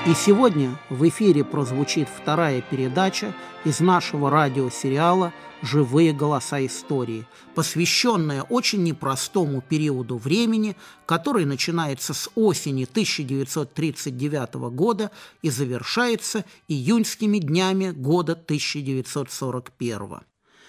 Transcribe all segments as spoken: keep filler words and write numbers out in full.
И сегодня в эфире прозвучит вторая передача из нашего радиосериала «Живые голоса истории», посвященная очень непростому периоду времени, который начинается с осени тысяча девятьсот тридцать девятого года и завершается июньскими днями года тысяча девятьсот сорок первого.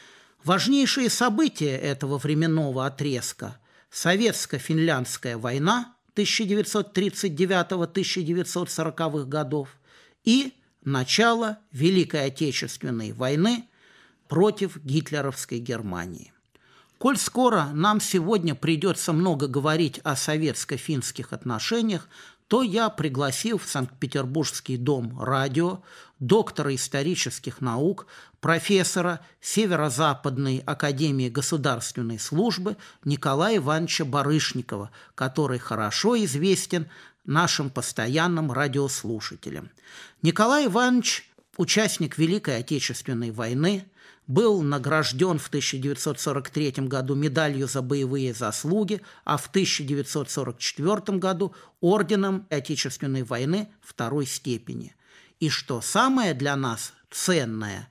Важнейшие события этого временного отрезка – Советско-финляндская война тысяча девятьсот тридцать девятого — тысяча девятьсот сороковых годов и начало Великой Отечественной войны против гитлеровской Германии. Коль скоро нам сегодня придется много говорить о советско-финских отношениях, то я пригласил в Санкт-Петербургский дом радио доктора исторических наук, профессора Северо-Западной академии государственной службы Николая Ивановича Барышникова, который хорошо известен нашим постоянным радиослушателям. Николай Иванович – участник Великой Отечественной войны, был награжден в тысяча девятьсот сорок третьем году медалью за боевые заслуги, а в тысяча девятьсот сорок четвёртом году орденом Отечественной войны второй степени. И что самое для нас ценное,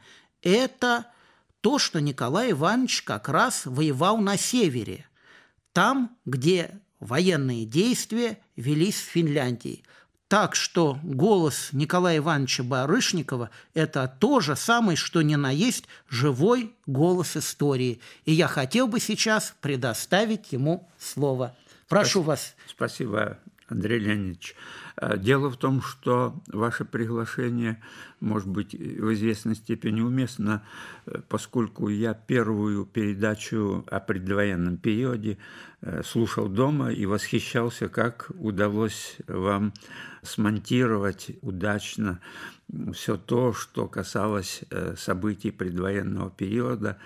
это то, что Николай Иванович как раз воевал на севере, там, где военные действия велись в Финляндии. Так что голос Николая Ивановича Барышникова – это то же самое, что ни на есть живой голос истории. И я хотел бы сейчас предоставить ему слово. Прошу Спасибо. вас. Спасибо, Андрей Леонидович. Дело в том, что ваше приглашение может быть в известной степени уместно, поскольку я первую передачу о предвоенном периоде слушал дома и восхищался, как удалось вам смонтировать удачно все то, что касалось событий предвоенного периода,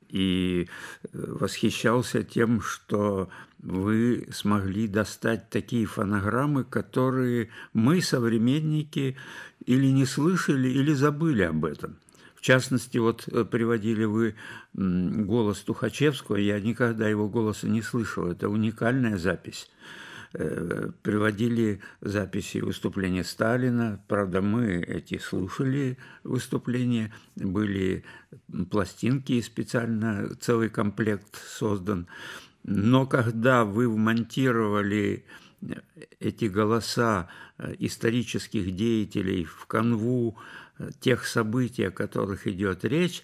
и восхищался тем, что вы смогли достать такие фонограммы, которые мы, современники, или не слышали, или забыли об этом. В частности, вот приводили вы голос Тухачевского, я никогда его голоса не слышал, это уникальная запись. Приводили записи выступления Сталина, правда, мы эти слушали выступления, были пластинки, специально целый комплект создан. Но когда вы вмонтировали эти голоса исторических деятелей в канву тех событий, о которых идет речь,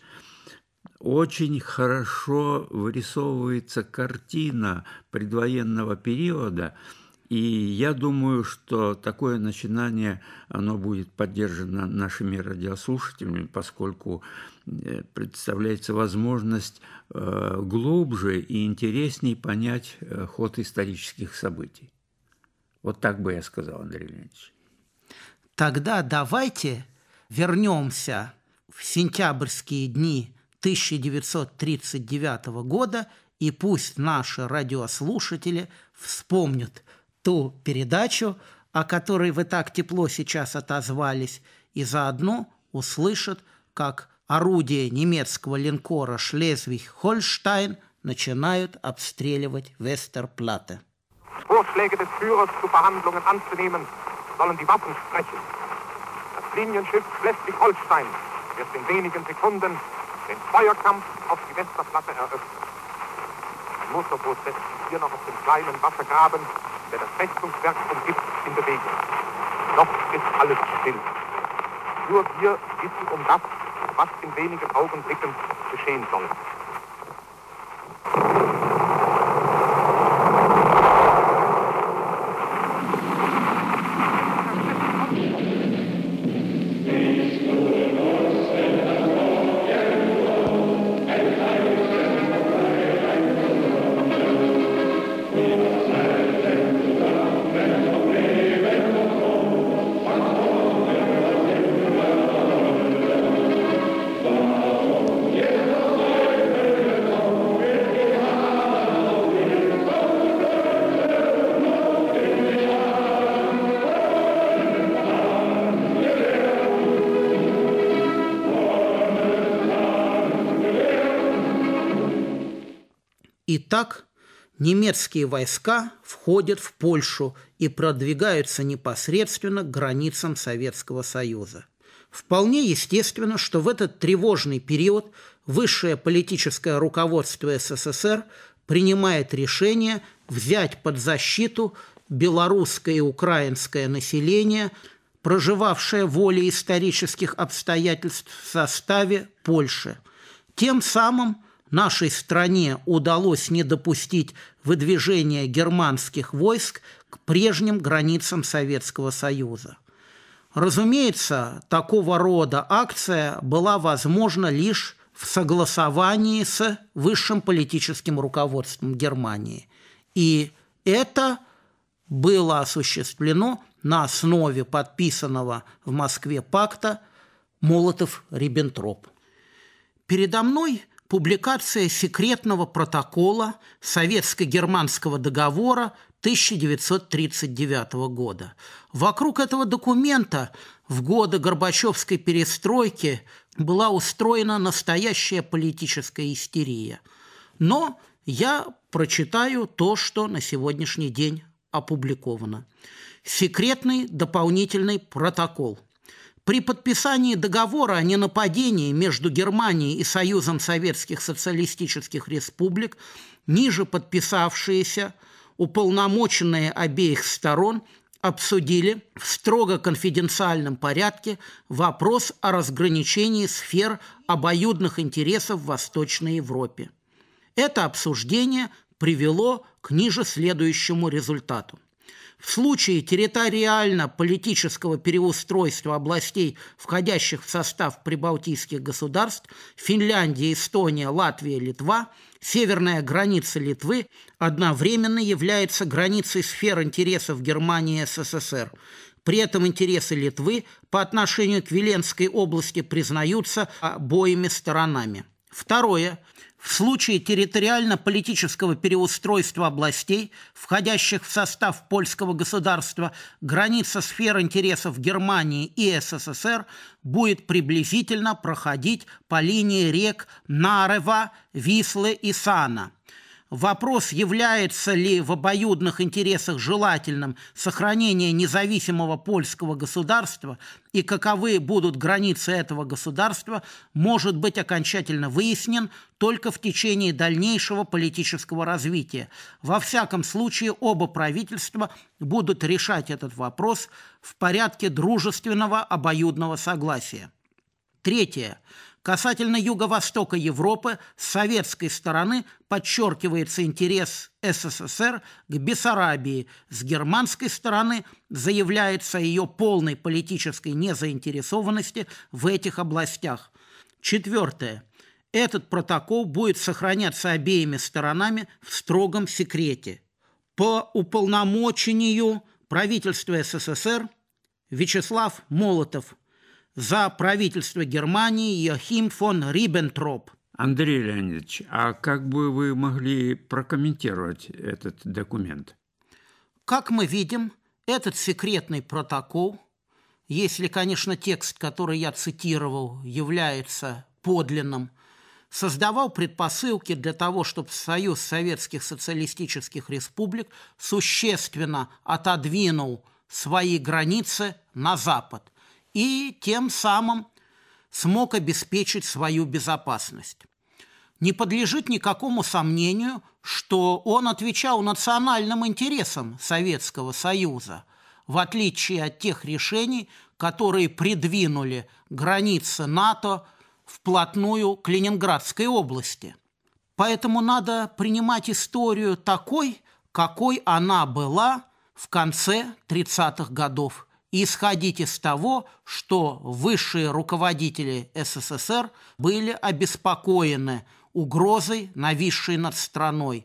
очень хорошо вырисовывается картина предвоенного периода, и я думаю, что такое начинание, оно будет поддержано нашими радиослушателями, поскольку представляется возможность глубже и интересней понять ход исторических событий. Вот так бы я сказал, Андрей Леонидович. Тогда давайте вернемся в сентябрьские дни тысяча девятьсот тридцать девятого года, и пусть наши радиослушатели вспомнят ту передачу, о которой вы так тепло сейчас отозвались, и заодно услышат, как орудия немецкого линкора «Шлезвиг-Хольштайн» начинают обстреливать Вестерплатте. Vorschläge des Führers zu Verhandlungen anzunehmen, sollen die Waffen sprechen. Das Linienschiff Schleswig-Holstein wird in wenigen Sekunden den Feuerkampf auf die Westerplatte eröffnen. Ein Motorboot setzt sich hier noch auf dem kleinen Wassergraben, der das Festungswerk umgibt, in Bewegung. Noch ist alles still. Nur wir wissen um das, was in wenigen Augenblicken geschehen soll. Итак, немецкие войска входят в Польшу и продвигаются непосредственно к границам Советского Союза. Вполне естественно, что в этот тревожный период высшее политическое руководство СССР принимает решение взять под защиту белорусское и украинское население, проживавшее волей исторических обстоятельств в составе Польши. Тем самым нашей стране удалось не допустить выдвижения германских войск к прежним границам Советского Союза. Разумеется, такого рода акция была возможна лишь в согласовании с высшим политическим руководством Германии. И это было осуществлено на основе подписанного в Москве пакта Молотов-Риббентроп. Передо мной публикация секретного протокола Советско-германского договора тысяча девятьсот тридцать девятого года. Вокруг этого документа в годы Горбачевской перестройки была устроена настоящая политическая истерия. Но я прочитаю то, что на сегодняшний день опубликовано. Секретный дополнительный протокол. При подписании договора о ненападении между Германией и Союзом Советских Социалистических Республик ниже подписавшиеся уполномоченные обеих сторон обсудили в строго конфиденциальном порядке вопрос о разграничении сфер обоюдных интересов в Восточной Европе. Это обсуждение привело к ниже следующему результату. В случае территориально-политического переустройства областей, входящих в состав прибалтийских государств, Финляндия, Эстония, Латвия, Литва, северная граница Литвы одновременно является границей сфер интересов Германии и СССР. При этом интересы Литвы по отношению к Виленской области признаются обоими сторонами. Второе. В случае территориально-политического переустройства областей, входящих в состав польского государства, граница сфер интересов Германии и СССР будет приблизительно проходить по линии рек Нарева, Вислы и Сана. Вопрос, является ли в обоюдных интересах желательным сохранение независимого польского государства и каковы будут границы этого государства, может быть окончательно выяснен только в течение дальнейшего политического развития. Во всяком случае, оба правительства будут решать этот вопрос в порядке дружественного обоюдного согласия. Третье. Касательно юго-востока Европы, с советской стороны подчеркивается интерес СССР к Бессарабии, с германской стороны заявляется о ее полной политической незаинтересованности в этих областях. Четвертое. Этот протокол будет сохраняться обеими сторонами в строгом секрете. По уполномочению правительства СССР Вячеслав Молотов. За правительство Германии Йохим фон Риббентроп. Андрей Леонидович, а как бы вы могли прокомментировать этот документ? Как мы видим, этот секретный протокол, если, конечно, текст, который я цитировал, является подлинным, создавал предпосылки для того, чтобы Союз Советских Социалистических Республик существенно отодвинул свои границы на запад и тем самым смог обеспечить свою безопасность. Не подлежит никакому сомнению, что он отвечал национальным интересам Советского Союза, в отличие от тех решений, которые придвинули границы НАТО вплотную к Ленинградской области. Поэтому надо принимать историю такой, какой она была в конце тридцатых годов, и исходить из того, что высшие руководители СССР были обеспокоены угрозой, нависшей над страной.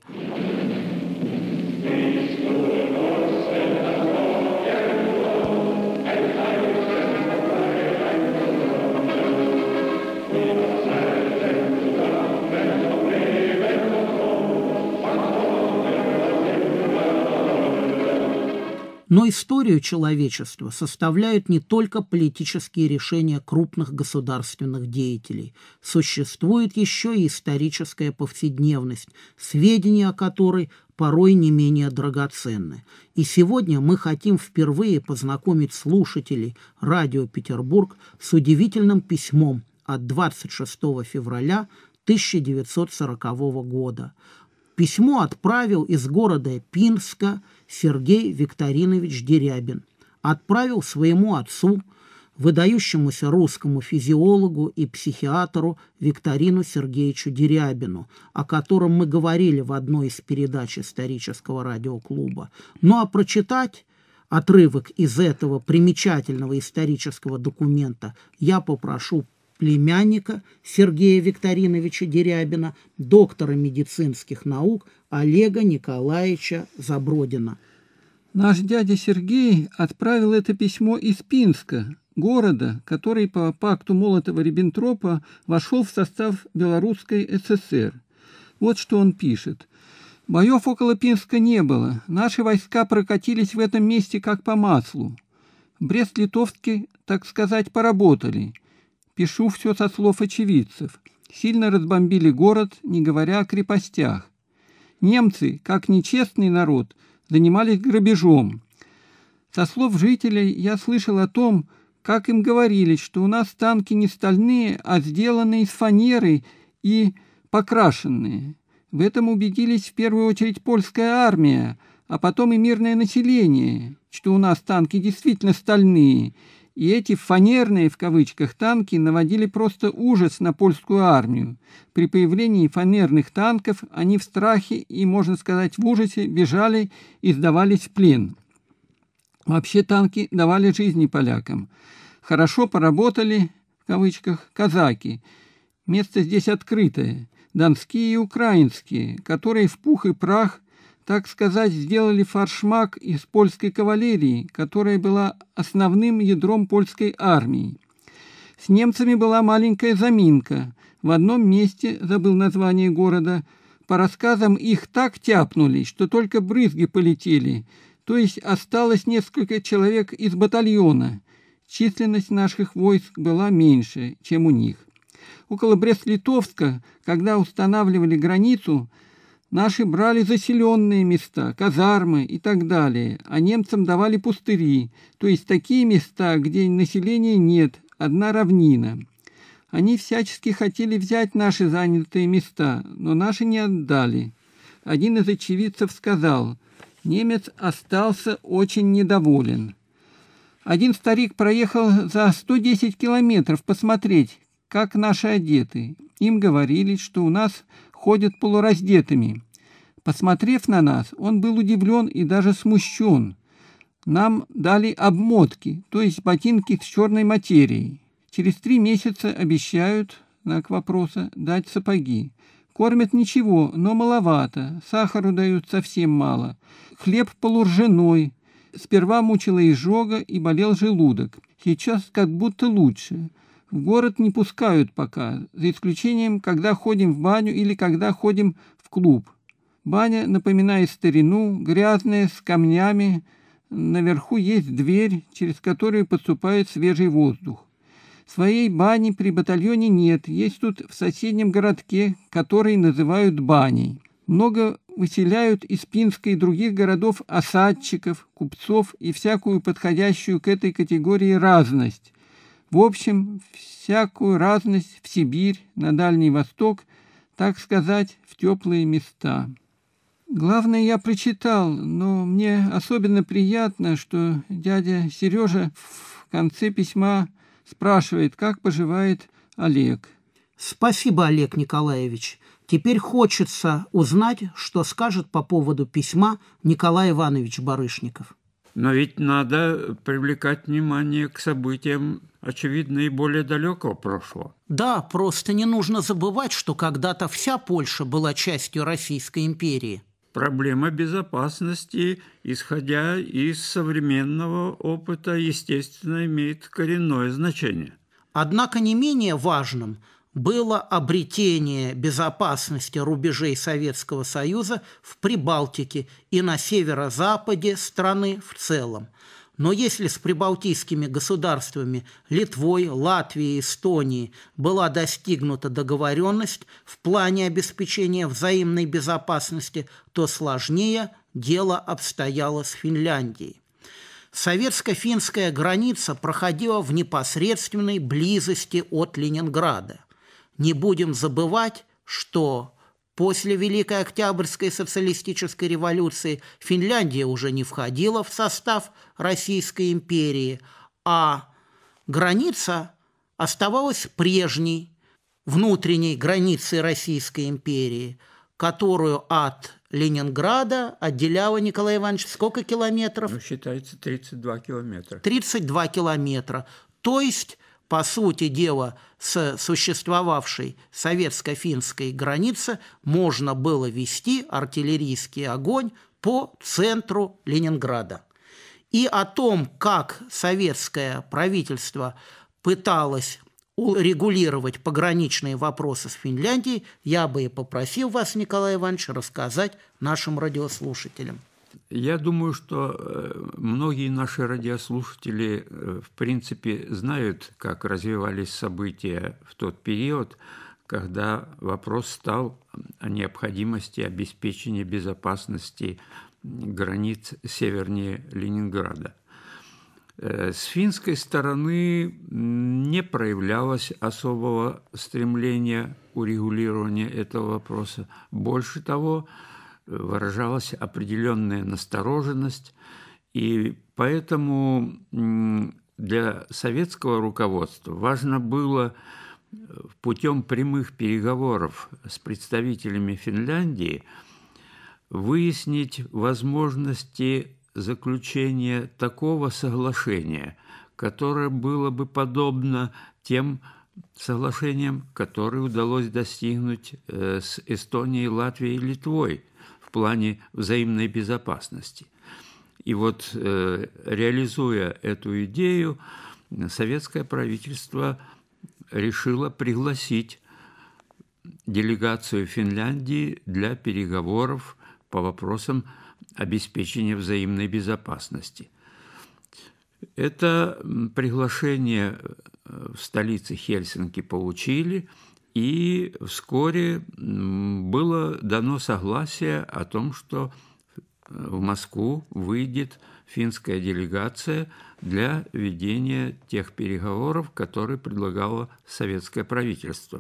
Но историю человечества составляют не только политические решения крупных государственных деятелей. Существует еще и историческая повседневность, сведения о которой порой не менее драгоценны. И сегодня мы хотим впервые познакомить слушателей «Радио Петербург» с удивительным письмом от двадцать шестого февраля тысяча девятьсот сорокового года. Письмо отправил из города Пинска Сергей Викторинович Дерябин. Отправил своему отцу, выдающемуся русскому физиологу и психиатру Викторину Сергеевичу Дерябину, о котором мы говорили в одной из передач исторического радиоклуба. Ну а прочитать отрывок из этого примечательного исторического документа я попрошу племянника Сергея Викториновича Дерябина, доктора медицинских наук Олега Николаевича Забродина. Наш дядя Сергей отправил это письмо из Пинска, города, который по пакту Молотова-Риббентропа вошел в состав Белорусской ССР. Вот что он пишет. «Боев около Пинска не было. Наши войска прокатились в этом месте как по маслу. В Брест-Литовске, так сказать, поработали. Пишу все со слов очевидцев. Сильно разбомбили город, не говоря о крепостях. Немцы, как нечестный народ, занимались грабежом. Со слов жителей я слышал о том, как им говорили, что у нас танки не стальные, а сделанные из фанеры и покрашенные. В этом убедились в первую очередь польская армия, а потом и мирное население, что у нас танки действительно стальные. И эти «фанерные» в кавычках танки наводили просто ужас на польскую армию. При появлении фанерных танков они в страхе и, можно сказать, в ужасе бежали и сдавались в плен. Вообще танки давали жизни полякам. Хорошо поработали, в кавычках, казаки. Место здесь открытое. Донские и украинские, которые в пух и прах, так сказать, сделали форшмак из польской кавалерии, которая была основным ядром польской армии. С немцами была маленькая заминка. В одном месте, забыл название города, по рассказам их так тяпнули, что только брызги полетели, то есть осталось несколько человек из батальона. Численность наших войск была меньше, чем у них. Около Брест-Литовска, когда устанавливали границу, наши брали заселенные места, казармы и так далее, а немцам давали пустыри, то есть такие места, где населения нет, одна равнина. Они всячески хотели взять наши занятые места, но наши не отдали. Один из очевидцев сказал, немец остался очень недоволен. Один старик проехал за сто десять километров посмотреть, как наши одеты. Им говорили, что у нас ходят полураздетыми. Посмотрев на нас, он был удивлен и даже смущен. Нам дали обмотки, то есть ботинки с черной материей. Через три месяца обещают, знак вопроса, дать сапоги. Кормят ничего, но маловато, сахару дают совсем мало. Хлеб полуржаной. Сперва мучила изжога и болел желудок. Сейчас как будто лучше. В город не пускают пока, за исключением, когда ходим в баню или когда ходим в клуб. Баня напоминает старину, грязная, с камнями. Наверху есть дверь, через которую поступает свежий воздух. Своей бани при батальоне нет, есть тут в соседнем городке, который называют баней. Много выселяют из Пинска и других городов осадчиков, купцов и всякую подходящую к этой категории разность. В общем, всякую разность в Сибирь, на Дальний Восток, так сказать, в теплые места. Главное, я прочитал, но мне особенно приятно, что дядя Сережа в конце письма спрашивает, как поживает Олег. Спасибо, Олег Николаевич. Теперь хочется узнать, что скажет по поводу письма Николай Иванович Барышников. Но ведь надо привлекать внимание к событиям, очевидно, и более далекого прошлого. Да, просто не нужно забывать, что когда-то вся Польша была частью Российской империи. Проблема безопасности, исходя из современного опыта, естественно, имеет коренное значение. Однако не менее важным было обретение безопасности рубежей Советского Союза в Прибалтике и на северо-западе страны в целом. Но если с прибалтийскими государствами Литвой, Латвией и Эстонией была достигнута договоренность в плане обеспечения взаимной безопасности, то сложнее дело обстояло с Финляндией. Советско-финская граница проходила в непосредственной близости от Ленинграда. Не будем забывать, что после Великой Октябрьской социалистической революции Финляндия уже не входила в состав Российской империи, а граница оставалась прежней, внутренней границей Российской империи, которую от Ленинграда отделяла, Николай Иванович, сколько километров? Ну, считается тридцать два километра. тридцать два километра. То есть, по сути дела, с существовавшей советско-финской границы можно было вести артиллерийский огонь по центру Ленинграда. И о том, как советское правительство пыталось урегулировать пограничные вопросы с Финляндией, я бы и попросил вас, Николай Иванович, рассказать нашим радиослушателям. Я думаю, что многие наши радиослушатели, в принципе, знают, как развивались события в тот период, когда вопрос стал о необходимости обеспечения безопасности границ севернее Ленинграда. С финской стороны не проявлялось особого стремления урегулирования этого вопроса. Больше того, выражалась определенная настороженность, и поэтому для советского руководства важно было путем прямых переговоров с представителями Финляндии выяснить возможности заключения такого соглашения, которое было бы подобно тем соглашениям, которые удалось достигнуть с Эстонией, Латвией и Литвой в плане взаимной безопасности. И вот, реализуя эту идею, советское правительство решило пригласить делегацию Финляндии для переговоров по вопросам обеспечения взаимной безопасности. Это приглашение в столице Хельсинки получили, и вскоре было дано согласие о том, что в Москву выйдет финская делегация для ведения тех переговоров, которые предлагало советское правительство.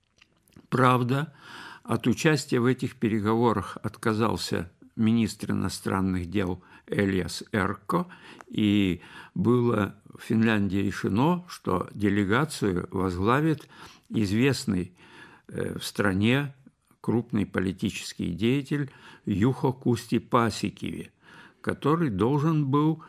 Правда, от участия в этих переговорах отказался министр иностранных дел Элиас Эркко, и было в Финляндии решено, что делегацию возглавит известный в стране крупный политический деятель Юхо Кусти Пасикиви, который должен был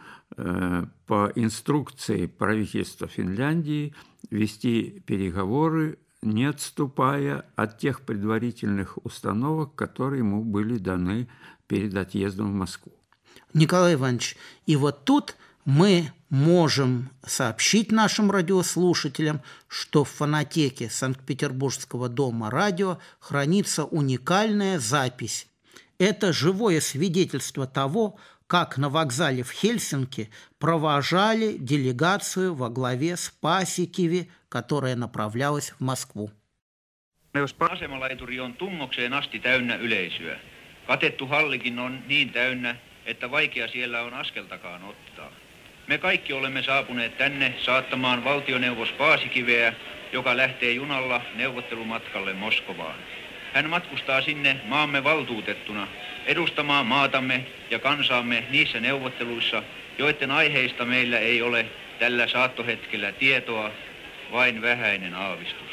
по инструкции правительства Финляндии вести переговоры, не отступая от тех предварительных установок, которые ему были даны перед отъездом в Москву. Николай Иванович, и вот тут мы можем сообщить нашим радиослушателям, что в фонотеке Санкт-Петербургского дома радио хранится уникальная запись. Это живое свидетельство того, как на вокзале в Хельсинки провожали делегацию во главе с Пасикиви, которая направлялась в Москву. Asemalaituri on tungokseen asti täynnä yleisöä. Katettu hallikin on niin täynnä, että vaikea siellä on askeltakaan ottaa. Me kaikki olemme saapuneet tänne saattamaan valtioneuvos Paasikiveä, joka lähtee junalla neuvottelumatkalle Moskovaan. Hän matkustaa sinne maamme valtuutettuna edustamaan maatamme ja kansaamme niissä neuvotteluissa, joiden aiheista meillä ei ole tällä saattohetkellä tietoa, vain vähäinen aavistus.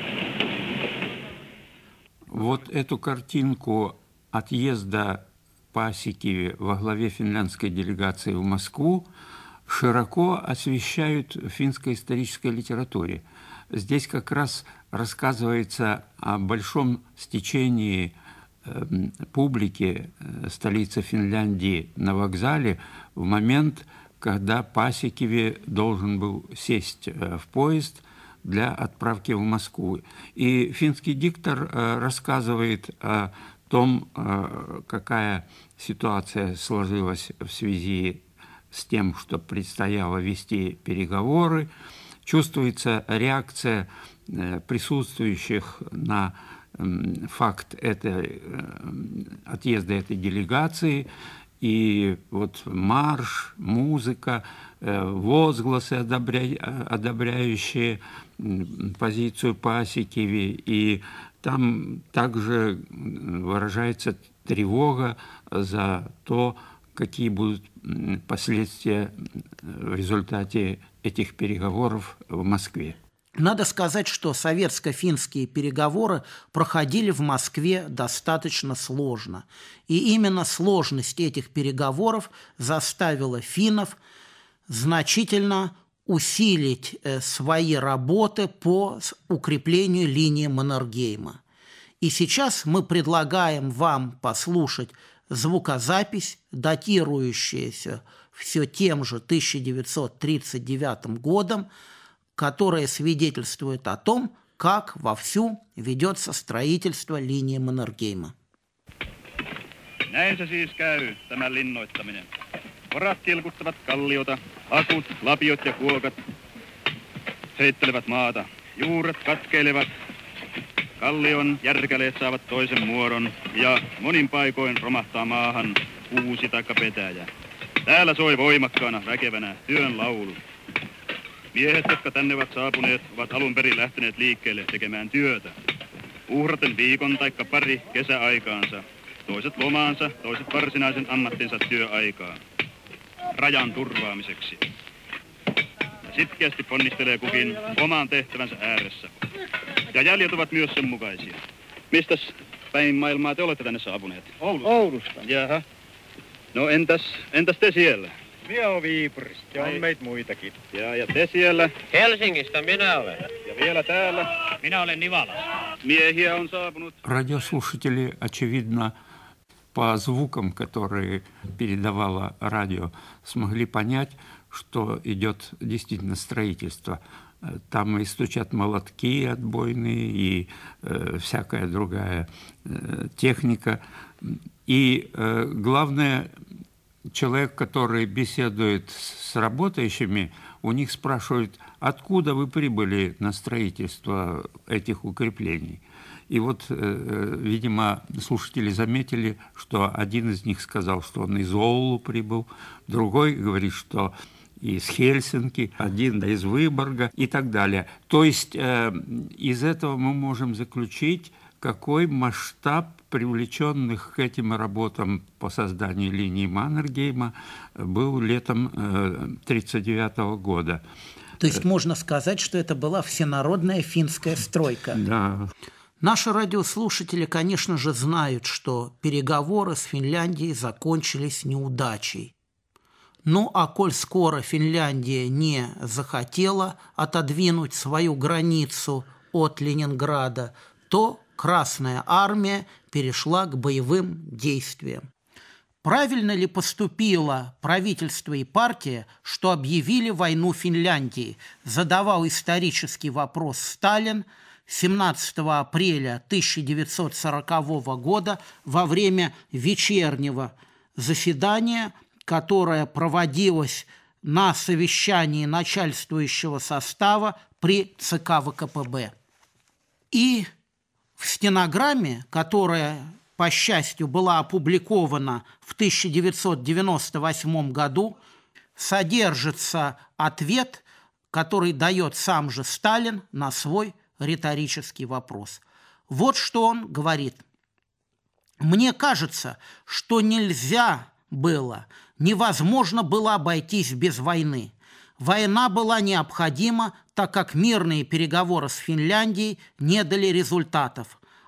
Вот эту картинку отъезда Пасикиве во главе финляндской делегации в Москву широко освещают в финской исторической литературе. Здесь как раз рассказывается о большом стечении э, публики э, столицы Финляндии на вокзале в момент, когда Пасикиве должен был сесть э, в поезд для отправки в Москву. И финский диктор э, рассказывает о том, э, какая ситуация сложилась в связи с тем, что предстояло вести переговоры. Чувствуется реакция э, присутствующих на э, факт этой, э, отъезда этой делегации. И вот марш, музыка, э, возгласы, одобря... одобряющие позицию Пасикиве. И там также выражается тревога за то, какие будут последствия в результате этих переговоров в Москве. Надо сказать, что советско-финские переговоры проходили в Москве достаточно сложно. И именно сложность этих переговоров заставила финнов значительно усилить свои работы по укреплению линии Маннергейма. И сейчас мы предлагаем вам послушать звукозапись, датирующаяся все тем же тысяча девятьсот тридцать девятым годом, которая свидетельствует о том, как вовсю ведется строительство линии Маннергейма. Näin se siis käy, tämä linnoittaminen. Orat kilkuttavat kalliota, akut, lapiot ja kuokat heittelevät maata. Juuret katkeilevat, kallion järkäleet saavat toisen muodon ja monin paikoin romahtaa maahan kuusi taikka petäjä. Täällä soi voimakkaana, väkevänä työn laulu. Miehet, jotka tänne ovat saapuneet, ovat alun perin lähteneet liikkeelle tekemään työtä. Uhraten viikon taikka pari kesäaikaansa. Toiset lomaansa, toiset varsinaisen ammattinsa työaikaa. Rajan turvaamiseksi. Ja sitkeästi ponnistelee kukin oman tehtävänsä ääressä. Ja jäljet ovat myös sen mukaisia. Mistäs päin maailmaa te olette tänne saapuneet? Oulusta. Oulusta. Jaha. No entäs, entäs te siellä? Minä olen Viipurista ja on meitä muitakin. Ja, ja te siellä? Helsingistä minä olen. Ja vielä täällä? Minä olen Nivalasta. Miehiä on saapunut. Радиослушатели, очевидно, по звукам, которые передавало радио, смогли понять, что идет действительно строительство. Там и стучат молотки отбойные, и э, всякая другая э, техника. И э, главное, человек, который беседует с работающими, у них спрашивают, откуда вы прибыли на строительство этих укреплений. И вот, э, видимо, слушатели заметили, что один из них сказал, что он из Оулу прибыл, другой говорит, что из Хельсинки, один да, из Выборга и так далее. То есть э, из этого мы можем заключить, какой масштаб привлеченных к этим работам по созданию линии Маннергейма был летом тысяча девятьсот тридцать девятого года. То есть можно сказать, что это была всенародная финская стройка. Да. Наши радиослушатели, конечно же, знают, что переговоры с Финляндией закончились неудачей. Ну, а коль скоро Финляндия не захотела отодвинуть свою границу от Ленинграда, то Красная армия перешла к боевым действиям. Правильно ли поступило правительство и партия, что объявили войну Финляндии, задавал исторический вопрос Сталин семнадцатого апреля тысяча девятьсот сорокового года во время вечернего заседания, которое проводилось на совещании начальствующего состава при ЦК ВКПБ. И в стенограмме, которая, по счастью, была опубликована в тысяча девятьсот девяносто восьмом году, содержится ответ, который дает сам же Сталин на свой риторический вопрос. Вот что он говорит. «Мне кажется, что нельзя было, невозможно было обойтись без войны. Война была необходима, так как мирные переговоры с Финляндией не дали результатов,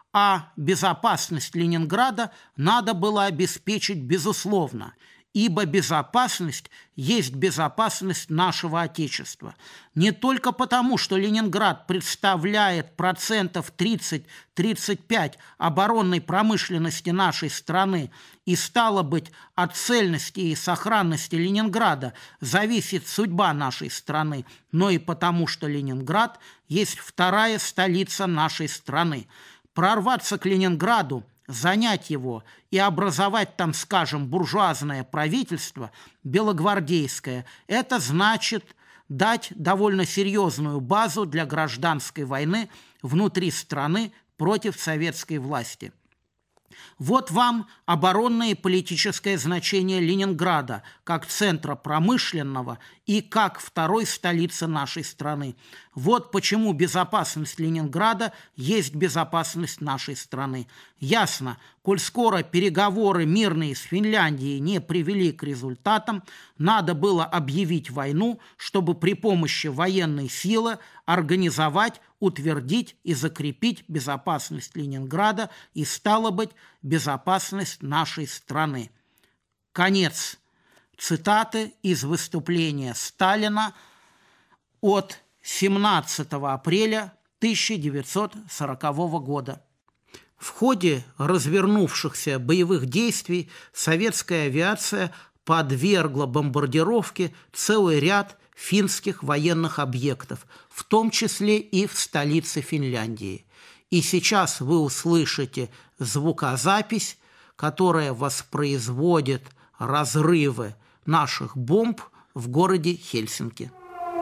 а безопасность Ленинграда надо было обеспечить безусловно, ибо безопасность есть безопасность нашего Отечества. Не только потому, что Ленинград представляет процентов тридцать-тридцать пять оборонной промышленности нашей страны, и стало быть, от цельности и сохранности Ленинграда зависит судьба нашей страны, но и потому, что Ленинград есть вторая столица нашей страны. Прорваться к Ленинграду, занять его и образовать там, скажем, буржуазное правительство, белогвардейское, это значит дать довольно серьезную базу для гражданской войны внутри страны против советской власти. Вот вам оборонное и политическое значение Ленинграда как центра промышленного и как второй столицы нашей страны. Вот почему безопасность Ленинграда есть безопасность нашей страны. Ясно, коль скоро переговоры мирные с Финляндией не привели к результатам, надо было объявить войну, чтобы при помощи военной силы организовать, утвердить и закрепить безопасность Ленинграда и, стало быть, безопасность нашей страны. Конец цитаты из выступления Сталина от семнадцатого апреля тысяча девятьсот сорокового года. В ходе развернувшихся боевых действий советская авиация подвергла бомбардировке целый ряд финских военных объектов, в том числе и в столице Финляндии. И сейчас вы услышите звукозапись, которая воспроизводит разрывы наших бомб в городе Хельсинки.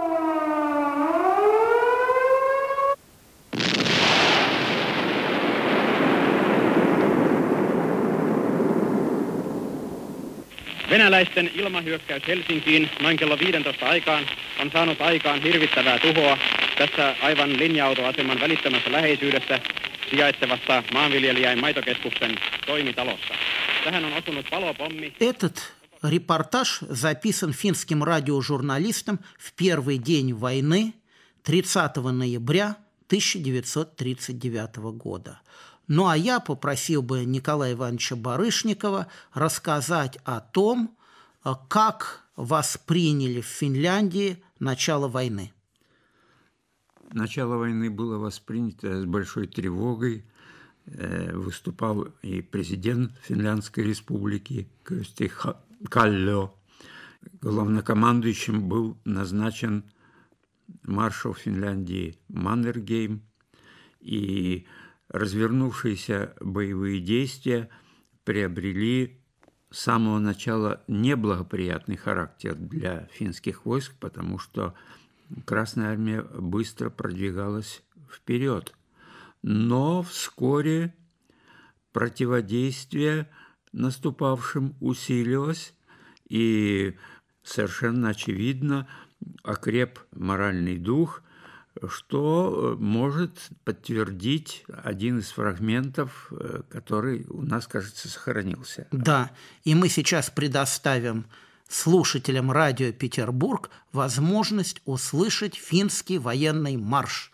Venäläisten ilmahyökkäys Helsinkiin noin kello viisitoista aikaan on saanut aikaan hirvittävää tuhoa tässä aivan linja-autoaseman välittömässä läheisyydessä sijaitsevassa maanviljelijäin maitokeskuksen toimitalossa. Tähän on osunut palopommi. Этот репортаж записан финским радиожурналистом в первый день войны тридцатого ноября тысяча девятьсот тридцать девятого года. Ну а я попросил бы Николая Ивановича Барышникова рассказать о том, как восприняли в Финляндии начало войны. Начало войны было воспринято с большой тревогой. Выступал и президент Финляндской республики Kyösti Kallio. Главнокомандующим был назначен маршал Финляндии Маннергейм. И развернувшиеся боевые действия приобрели с самого начала неблагоприятный характер для финских войск, потому что Красная армия быстро продвигалась вперед. Но вскоре противодействие наступавшим усилилось, и совершенно очевидно окреп моральный дух, что может подтвердить один из фрагментов, который у нас, кажется, сохранился. Да, и мы сейчас предоставим слушателям радио «Петербург» возможность услышать финский военный марш.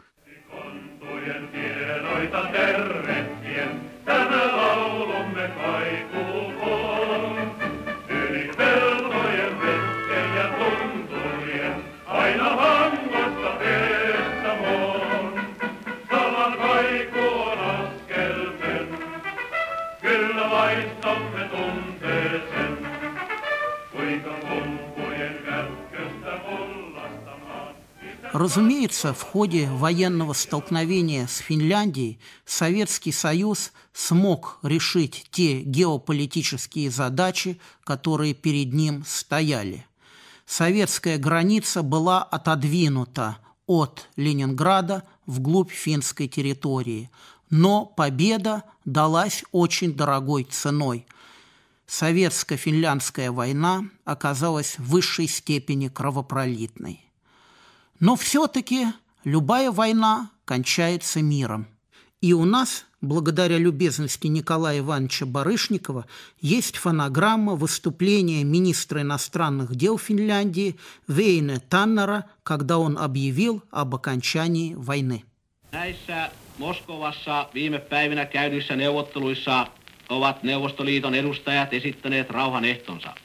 Разумеется, в ходе военного столкновения с Финляндией Советский Союз смог решить те геополитические задачи, которые перед ним стояли. Советская граница была отодвинута от Ленинграда вглубь финской территории, но победа далась очень дорогой ценой. Советско-финляндская война оказалась в высшей степени кровопролитной. Но все-таки любая война кончается миром. И у нас, благодаря любезности Николая Ивановича Барышникова, есть фонограмма выступления министра иностранных дел Финляндии Вейне Таннера, когда он объявил об окончании войны. Näissä Moskovassa viime päivinä käydyissä neuvotteluissa ovat Neuvostoliiton edustajat esittäneet rauhan ehtonsa.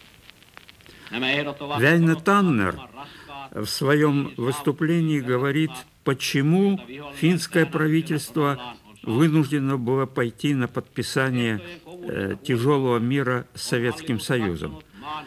Вяйна Таннер в своем выступлении говорит, почему финское правительство вынуждено было пойти на подписание э, тяжелого мира с Советским Союзом.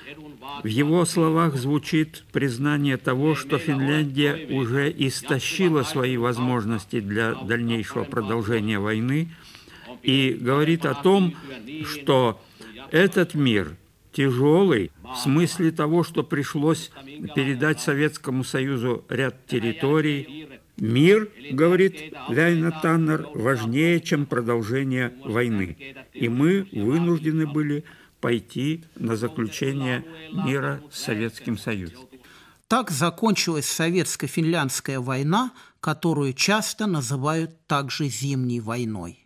В его словах звучит признание того, что Финляндия уже истощила свои возможности для дальнейшего продолжения войны, и говорит о том, что этот мир тяжелый в смысле того, что пришлось передать Советскому Союзу ряд территорий. Мир, говорит Вяйна Таннер, важнее, чем продолжение войны. И мы вынуждены были пойти на заключение мира с Советским Союзом. Так закончилась советско-финляндская война, которую часто называют также Зимней войной.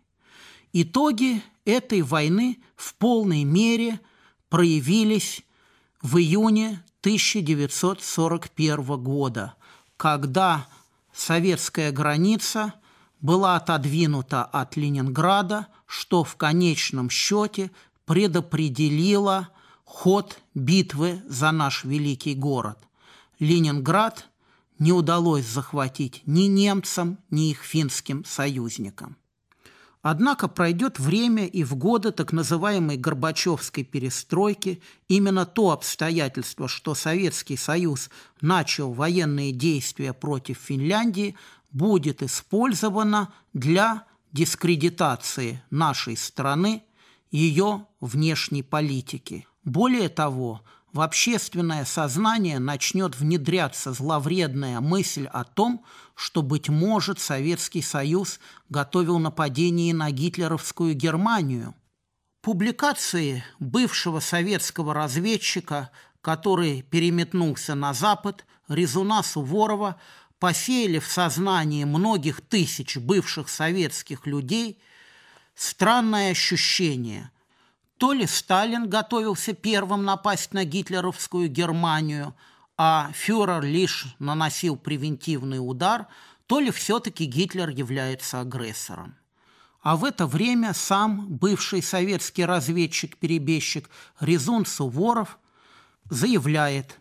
Итоги этой войны в полной мере проявились в июне тысяча девятьсот сорок первого года, когда советская граница была отодвинута от Ленинграда, что в конечном счете предопределило ход битвы за наш великий город. Ленинград не удалось захватить ни немцам, ни их финским союзникам. Однако пройдет время, и в годы так называемой Горбачевской перестройки именно то обстоятельство, что Советский Союз начал военные действия против Финляндии, будет использовано для дискредитации нашей страны, ее внешней политики. Более того, в общественное сознание начнет внедряться зловредная мысль о том, что, быть может, Советский Союз готовил нападение на гитлеровскую Германию. Публикации бывшего советского разведчика, который переметнулся на Запад, Резуна Суворова, посеяли в сознании многих тысяч бывших советских людей странное ощущение. То ли Сталин готовился первым напасть на гитлеровскую Германию, а фюрер лишь наносил превентивный удар, то ли все-таки Гитлер является агрессором. А в это время сам бывший советский разведчик-перебежчик Резун Суворов заявляет: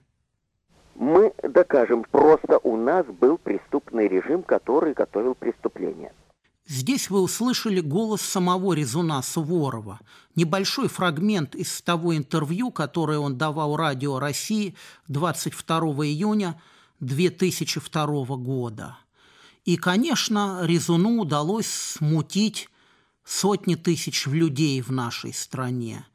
«Мы докажем, просто у нас был преступный режим, который готовил преступления». Здесь вы услышали голос самого Резуна Суворова, небольшой фрагмент из того интервью, которое он давал Радио России двадцать второго июня две тысячи второго года. И, конечно, Резуну удалось смутить сотни тысяч людей в нашей стране.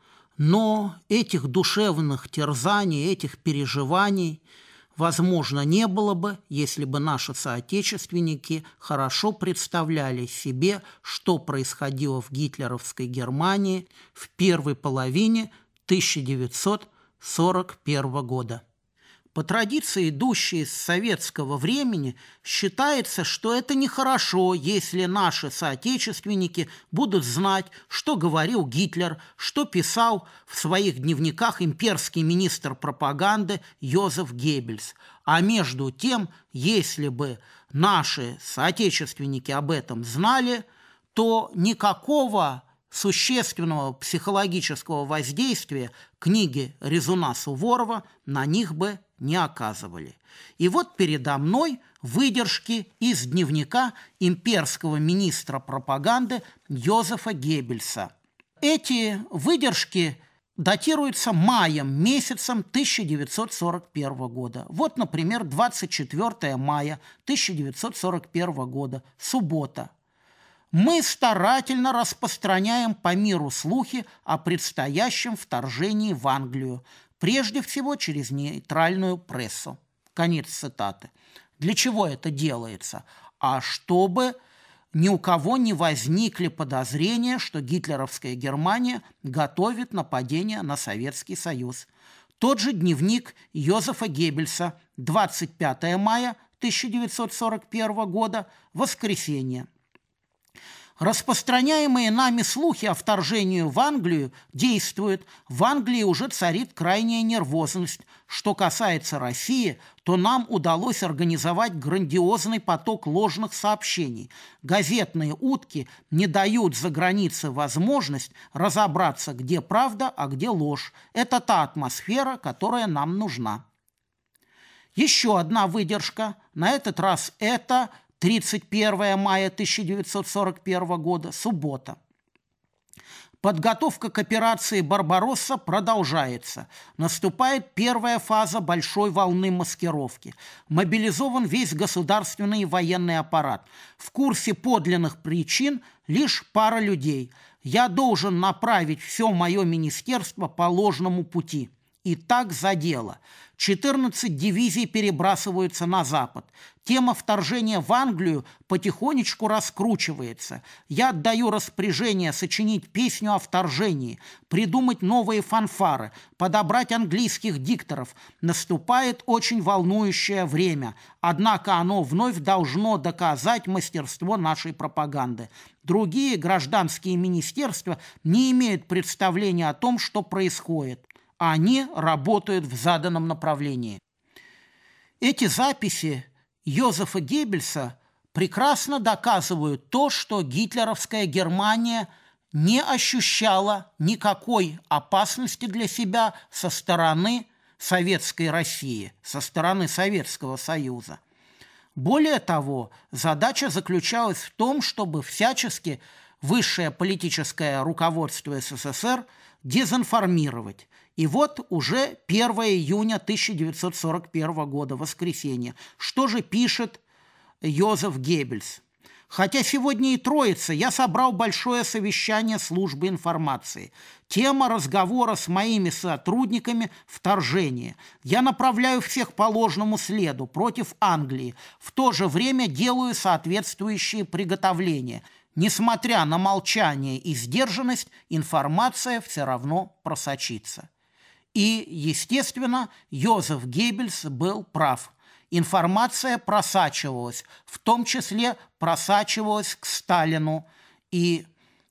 Но этих душевных терзаний, этих переживаний возможно не было бы, если бы наши соотечественники хорошо представляли себе, что происходило в гитлеровской Германии в первой половине тысяча девятьсот сорок первого года. По традиции, идущей с советского времени, считается, что это нехорошо, если наши соотечественники будут знать, что говорил Гитлер, что писал в своих дневниках имперский министр пропаганды Йозеф Геббельс. А между тем, если бы наши соотечественники об этом знали, то никакого существенного психологического воздействия книги Резуна Суворова на них бы не оказывали. И вот передо мной выдержки из дневника имперского министра пропаганды Йозефа Геббельса. Эти выдержки датируются маем месяцем тысяча девятьсот сорок первого года. Вот, например, двадцать четвёртого мая тысяча девятьсот сорок первого года, суббота. Мы старательно распространяем по миру слухи о предстоящем вторжении в Англию, прежде всего через нейтральную прессу. Конец цитаты. Для чего это делается? А чтобы ни у кого не возникли подозрения, что гитлеровская Германия готовит нападение на Советский Союз. Тот же дневник Йозефа Геббельса, двадцать пятого мая тысяча девятьсот сорок первого года, воскресенье. Распространяемые нами слухи о вторжении в Англию действуют. В Англии уже царит крайняя нервозность. Что касается России, то нам удалось организовать грандиозный поток ложных сообщений. Газетные утки не дают за границей возможность разобраться, где правда, а где ложь. Это та атмосфера, которая нам нужна. Еще одна выдержка. На этот раз это тридцать первое мая тысяча девятьсот сорок первого года, суббота. Подготовка к операции «Барбаросса» продолжается. Наступает первая фаза большой волны маскировки. Мобилизован весь государственный и военный аппарат. В курсе подлинных причин лишь пара людей. Я должен направить все мое министерство по ложному пути. И так за дело. четырнадцать дивизий перебрасываются на запад. Тема вторжения в Англию потихонечку раскручивается. Я отдаю распоряжение сочинить песню о вторжении, придумать новые фанфары, подобрать английских дикторов. Наступает очень волнующее время, однако оно вновь должно доказать мастерство нашей пропаганды. Другие гражданские министерства не имеют представления о том, что происходит. Они работают в заданном направлении. Эти записи Йозефа Геббельса прекрасно доказывают то, что гитлеровская Германия не ощущала никакой опасности для себя со стороны Советской России, со стороны Советского Союза. Более того, задача заключалась в том, чтобы всячески высшее политическое руководство СССР дезинформировать. И вот уже первое июня тысяча девятьсот сорок первого года, воскресенье. Что же пишет Йозеф Геббельс? Хотя сегодня и Троица, я собрал большое совещание службы информации. Тема разговора с моими сотрудниками – вторжение. Я направляю всех по ложному следу против Англии. В то же время делаю соответствующие приготовления. Несмотря на молчание и сдержанность, информация все равно просочится. И, естественно, Йозеф Геббельс был прав. Информация просачивалась, в том числе просачивалась к Сталину. И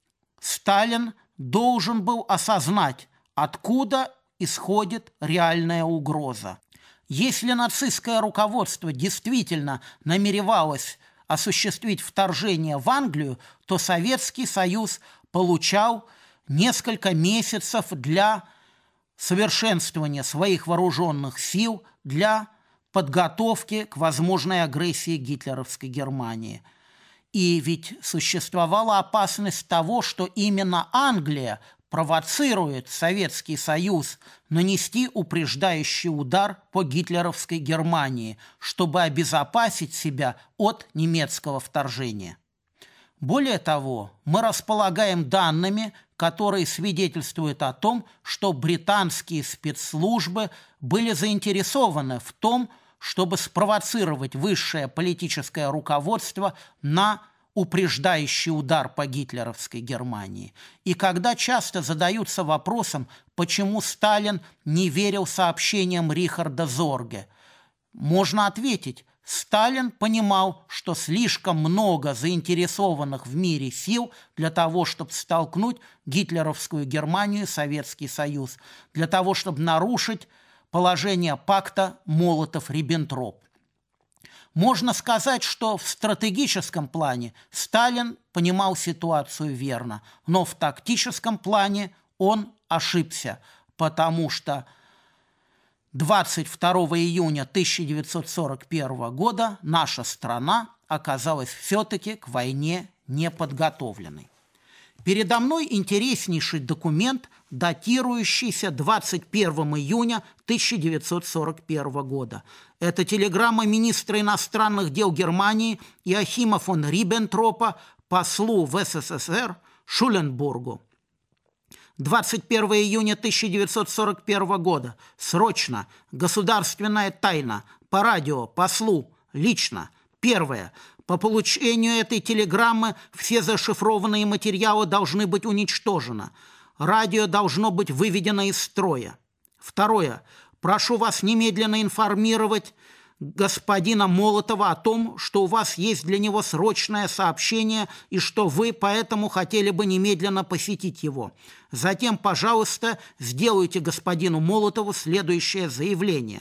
Сталин должен был осознать, откуда исходит реальная угроза. Если нацистское руководство действительно намеревалось осуществить вторжение в Англию, то Советский Союз получал несколько месяцев для совершенствования своих вооруженных сил, для подготовки к возможной агрессии гитлеровской Германии. И ведь существовала опасность того, что именно Англия провоцирует Советский Союз нанести упреждающий удар по гитлеровской Германии, чтобы обезопасить себя от немецкого вторжения. Более того, мы располагаем данными, которые свидетельствуют о том, что британские спецслужбы были заинтересованы в том, чтобы спровоцировать высшее политическое руководство на упреждающий удар по гитлеровской Германии. И когда часто задаются вопросом, почему Сталин не верил сообщениям Рихарда Зорге, можно ответить: Сталин понимал, что слишком много заинтересованных в мире сил для того, чтобы столкнуть гитлеровскую Германию и Советский Союз, для того, чтобы нарушить положение пакта Молотов-Риббентроп. Можно сказать, что в стратегическом плане Сталин понимал ситуацию верно, но в тактическом плане он ошибся, потому что двадцать второго июня тысяча девятьсот сорок первого года наша страна оказалась все-таки к войне неподготовленной. Передо мной интереснейший документ, датирующийся двадцать первого июня тысяча девятьсот сорок первого года. Это телеграмма министра иностранных дел Германии Иохима фон Риббентропа послу в СССР Шуленбургу. двадцать первого июня тысяча девятьсот сорок первого года. Срочно. Государственная тайна. По радио. Послу. Лично. Первое. По получению этой телеграммы все зашифрованные материалы должны быть уничтожены. Радио должно быть выведено из строя. Второе. Прошу вас немедленно информировать господина Молотова о том, что у вас есть для него срочное сообщение и что вы поэтому хотели бы немедленно посетить его. Затем, пожалуйста, сделайте господину Молотову следующее заявление.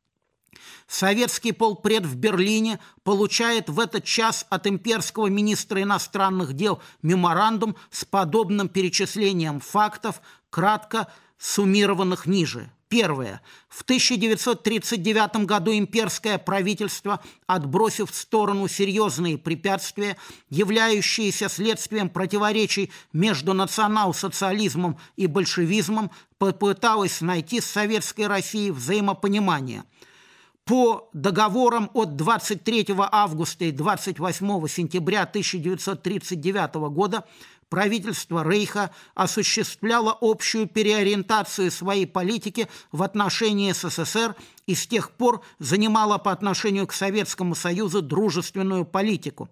Советский полпред в Берлине получает в этот час от имперского министра иностранных дел меморандум с подобным перечислением фактов, кратко суммированных ниже. Первое. В тысяча девятьсот тридцать девятом году имперское правительство, отбросив в сторону серьезные препятствия, являющиеся следствием противоречий между национал-социализмом и большевизмом, попыталось найти с Советской Россией взаимопонимание. По договорам от двадцать третьего августа и двадцать восьмого сентября тысяча девятьсот тридцать девятого года правительство Рейха осуществляло общую переориентацию своей политики в отношении СССР и с тех пор занимало по отношению к Советскому Союзу дружественную политику.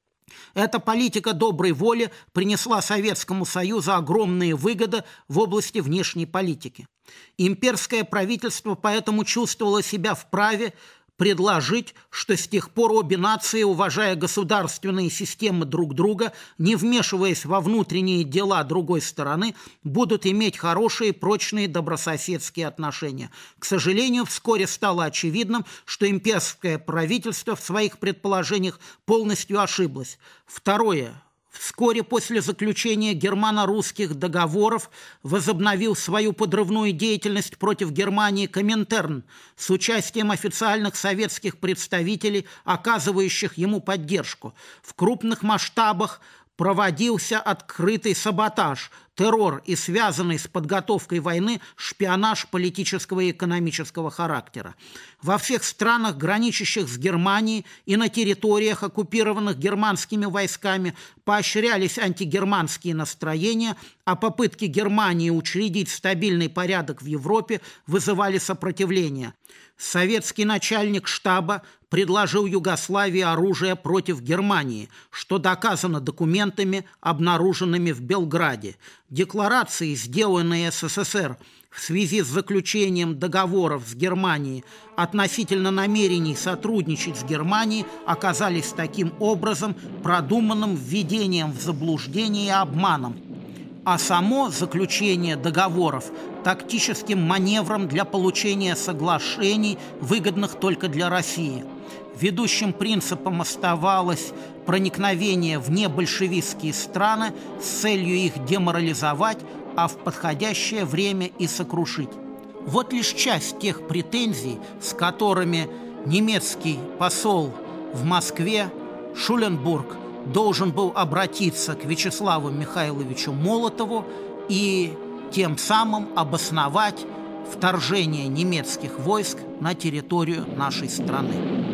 Эта политика доброй воли принесла Советскому Союзу огромные выгоды в области внешней политики. Имперское правительство поэтому чувствовало себя вправе предложить, что с тех пор обе нации, уважая государственные системы друг друга, не вмешиваясь во внутренние дела другой стороны, будут иметь хорошие, прочные добрососедские отношения. К сожалению, вскоре стало очевидным, что имперское правительство в своих предположениях полностью ошиблось. Второе. Вскоре после заключения германо-русских договоров возобновил свою подрывную деятельность против Германии Коминтерн с участием официальных советских представителей, оказывающих ему поддержку. В крупных масштабах проводился открытый саботаж, террор и связанный с подготовкой войны шпионаж политического и экономического характера. Во всех странах, граничащих с Германией и на территориях, оккупированных германскими войсками, поощрялись антигерманские настроения, а попытки Германии учредить стабильный порядок в Европе вызывали сопротивление. Советский начальник штаба предложил Югославии оружие против Германии, что доказано документами, обнаруженными в Белграде. Декларации, сделанные СССР в связи с заключением договоров с Германией относительно намерений сотрудничать с Германией, оказались таким образом продуманным введением в заблуждение и обманом, а само заключение договоров тактическим маневром для получения соглашений, выгодных только для России. Ведущим принципом оставалось проникновение в небольшевистские страны с целью их деморализовать, а в подходящее время и сокрушить. Вот лишь часть тех претензий, с которыми немецкий посол в Москве Шуленбург должен был обратиться к Вячеславу Михайловичу Молотову и тем самым обосновать вторжение немецких войск на территорию нашей страны.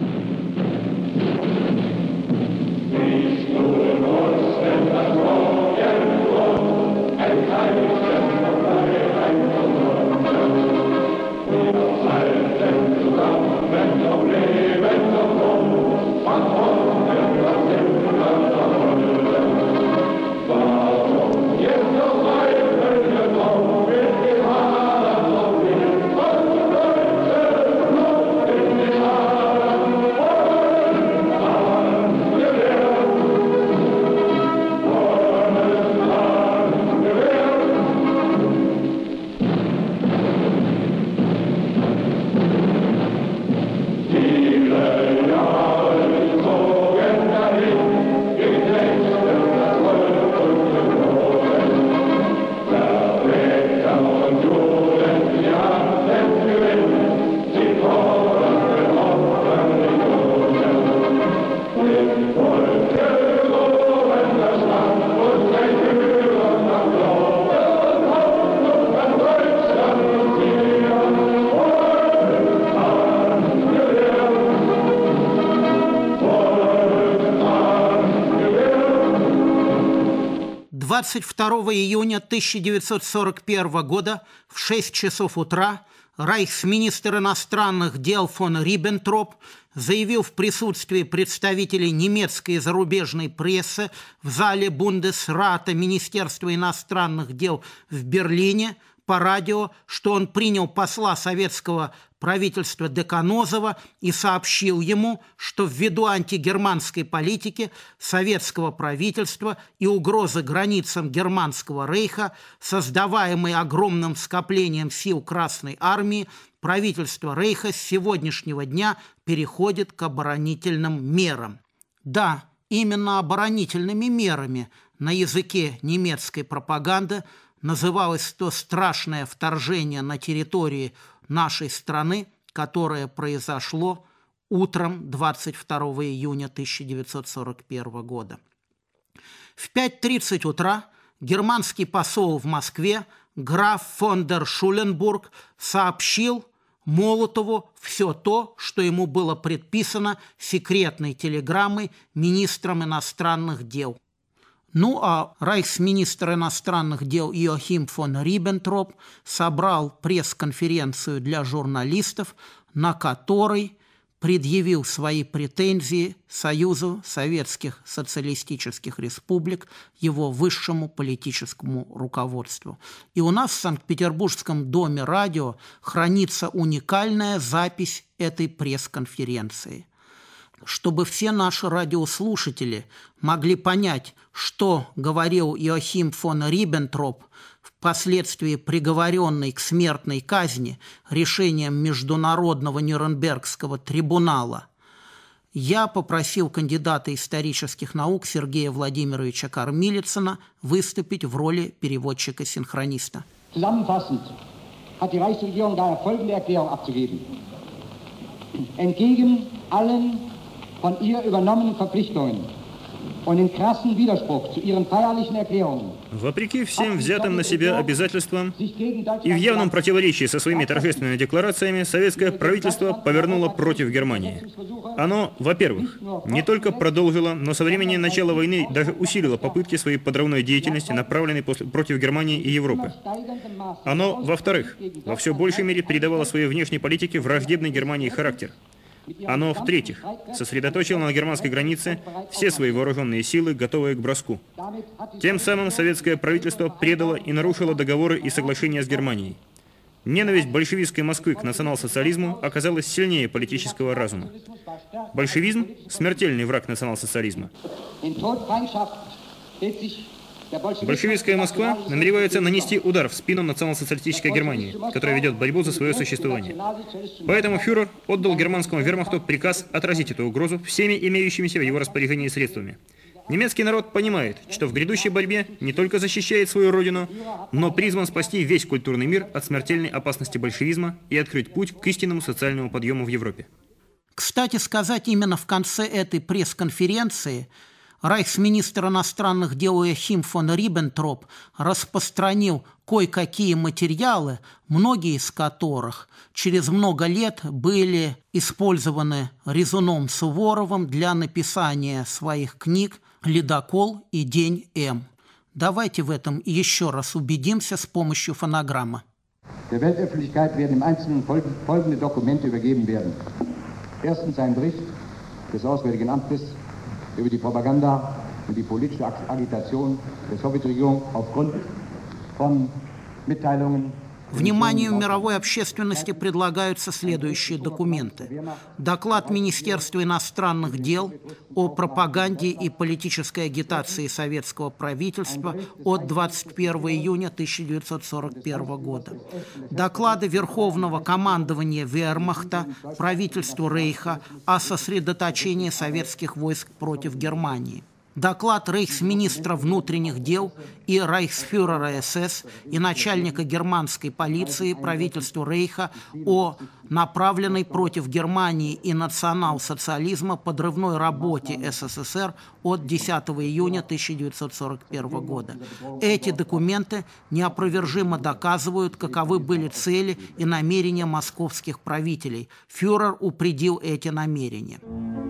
двадцать второго июня тысяча девятьсот сорок первого года в шесть часов утра рейхсминистр иностранных дел фон Риббентроп заявил в присутствии представителей немецкой и зарубежной прессы в зале Бундесрата Министерства иностранных дел в Берлине, по радио, что он принял посла советского правительства Деканозова и сообщил ему, что ввиду антигерманской политики советского правительства и угрозы границам Германского рейха, создаваемой огромным скоплением сил Красной армии, правительство рейха с сегодняшнего дня переходит к оборонительным мерам. Да, именно оборонительными мерами на языке немецкой пропаганды называлось то страшное вторжение на территории нашей страны, которое произошло утром двадцать второго июня тысяча девятьсот сорок первого года. В пять тридцать утра германский посол в Москве граф фон дер Шуленбург сообщил Молотову все то, что ему было предписано секретной телеграммой министром иностранных дел. Ну а рейхсминистр иностранных дел Йохим фон Риббентроп собрал пресс-конференцию для журналистов, на которой предъявил свои претензии Союзу Советских Социалистических Республик, его высшему политическому руководству. И у нас в Санкт-Петербургском доме радио хранится уникальная запись этой пресс-конференции. Чтобы все наши радиослушатели могли понять, что говорил Йохим фон Риббентроп, впоследствии приговоренный к смертной казни решением Международного Нюрнбергского трибунала, я попросил кандидата исторических наук Сергея Владимировича Кормилицына выступить в роли переводчика-синхрониста. Zusammenfassend hat die Reichsregierung daher folgende Erklärung abzugeben. Entgegen allen von ihr übernommenen Verpflichtungen und in krassen Widerspruch zu ihren feierlichen Erklärungen. Вопреки всем взятым на себя обязательствам и в явном противоречии со своими торжественными декларациями, советское правительство повернуло против Германии. Оно, во-первых, не только продолжило, но со времени начала войны даже усилило попытки своей подрывной деятельности, направленной после, против Германии и Европы. Оно, во-вторых, во все большей мере передавало своей внешней политике враждебный Германии характер. Оно, в-третьих, сосредоточило на германской границе все свои вооруженные силы, готовые к броску. Тем самым советское правительство предало и нарушило договоры и соглашения с Германией. Ненависть большевистской Москвы к национал-социализму оказалась сильнее политического разума. Большевизм – смертельный враг национал-социализма. Большевистская Москва намеревается нанести удар в спину национал-социалистической Германии, которая ведет борьбу за свое существование. Поэтому фюрер отдал германскому вермахту приказ отразить эту угрозу всеми имеющимися в его распоряжении средствами. Немецкий народ понимает, что в грядущей борьбе не только защищает свою родину, но призван спасти весь культурный мир от смертельной опасности большевизма и открыть путь к истинному социальному подъему в Европе. Кстати сказать, именно в конце этой пресс-конференции рейхсминистр иностранных дел Йохим фон Риббентроп распространил кое-какие материалы, многие из которых через много лет были использованы Резуном Суворовым для написания своих книг «Ледокол» и «День М». Давайте в этом еще раз убедимся с помощью фонограммы. Der Weltöffentlichkeit werden im Einzelnen folgende Dokumente übergeben werden. Erstens ein Bericht des Auswärtigen Amtes über die Propaganda und die politische Agitation der Sowjetregierung aufgrund von Mitteilungen. Вниманию мировой общественности предлагаются следующие документы. Доклад Министерства иностранных дел о пропаганде и политической агитации советского правительства от двадцать первого июня тысяча девятьсот сорок первого года. Доклады Верховного командования Вермахта правительству Рейха о сосредоточении советских войск против Германии. Доклад рейхсминистра внутренних дел и рейхсфюрера СС и начальника германской полиции правительству Рейха о направленной против Германии и национал-социализма подрывной работе СССР от десятого июня тысяча девятьсот сорок первого года. Эти документы неопровержимо доказывают, каковы были цели и намерения московских правителей. Фюрер упредил эти намерения.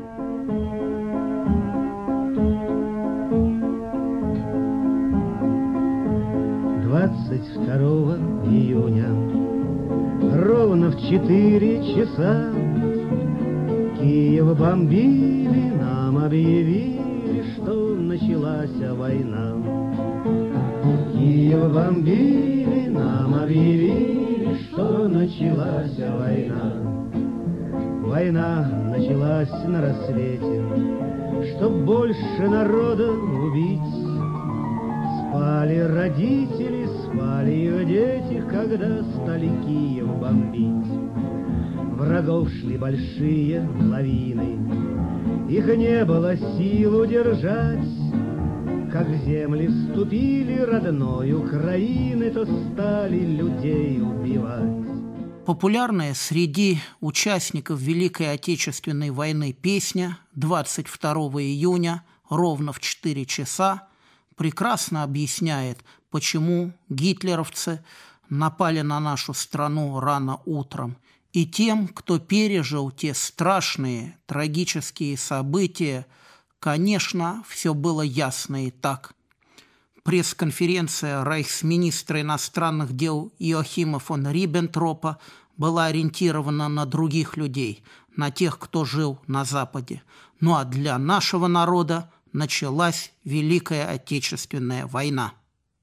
двадцать второго июня, ровно в четыре часа, Киев бомбили, нам объявили, что началась война. Киев бомбили, нам объявили, что началась война. Война началась на рассвете, чтоб больше народа убить. Спали родители, спали их дети, когда стали Киев бомбить. Врагов шли большие лавины, их не было сил удержать. Как в земли вступили родной Украины, то стали людей убивать. Популярная среди участников Великой Отечественной войны песня двадцать второго июня ровно в четыре часа прекрасно объясняет, почему гитлеровцы напали на нашу страну рано утром. И тем, кто пережил те страшные, трагические события, конечно, все было ясно и так. Пресс-конференция рейхсминистра иностранных дел Йоахима фон Риббентропа была ориентирована на других людей, на тех, кто жил на Западе. Ну а для нашего народа началась Великая Отечественная война.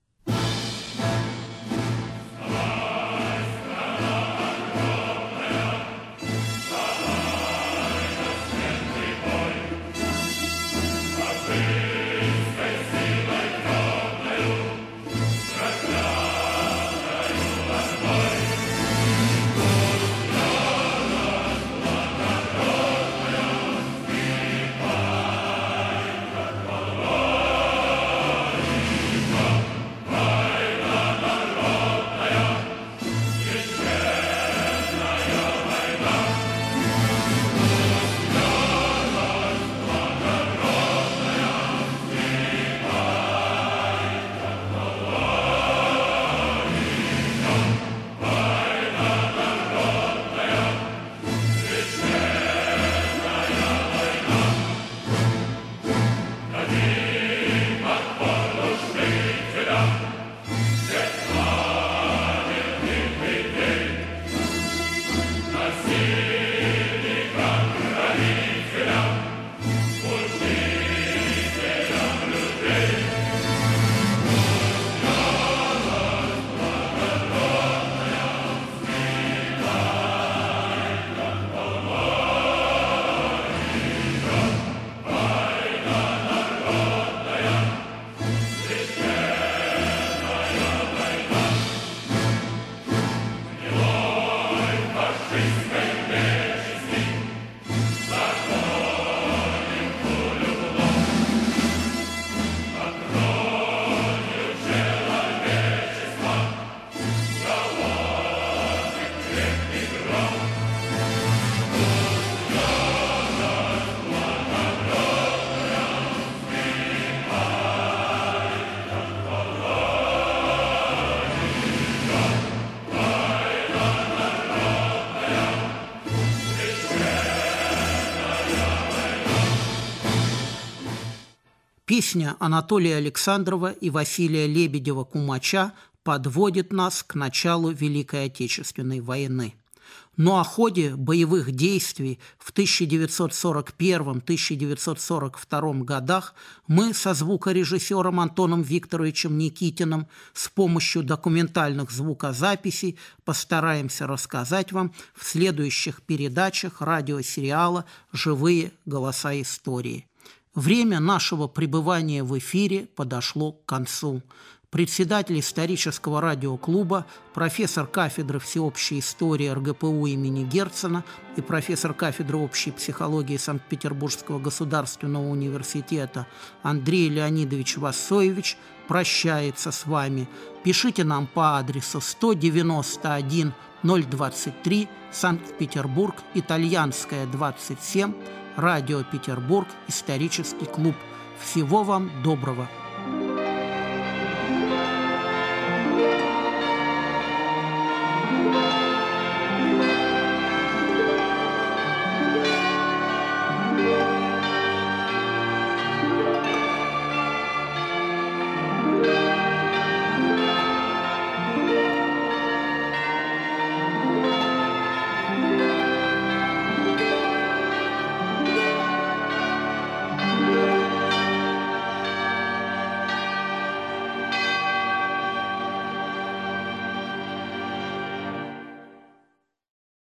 Песня Анатолия Александрова и Василия Лебедева-Кумача подводит нас к началу Великой Отечественной войны. Но о ходе боевых действий в тысяча девятьсот сорок первом — тысяча девятьсот сорок втором годах мы со звукорежиссером Антоном Викторовичем Никитиным с помощью документальных звукозаписей постараемся рассказать вам в следующих передачах радиосериала «Живые голоса истории». Время нашего пребывания в эфире подошло к концу. Председатель исторического радиоклуба, профессор кафедры всеобщей истории эр гэ пэ у имени Герцена и профессор кафедры общей психологии Санкт-Петербургского государственного университета Андрей Леонидович Вассоевич прощается с вами. Пишите нам по адресу сто девяносто один ноль двадцать три, Санкт-Петербург, Итальянская, двадцать семь, Радио Петербург, исторический клуб. Всего вам доброго!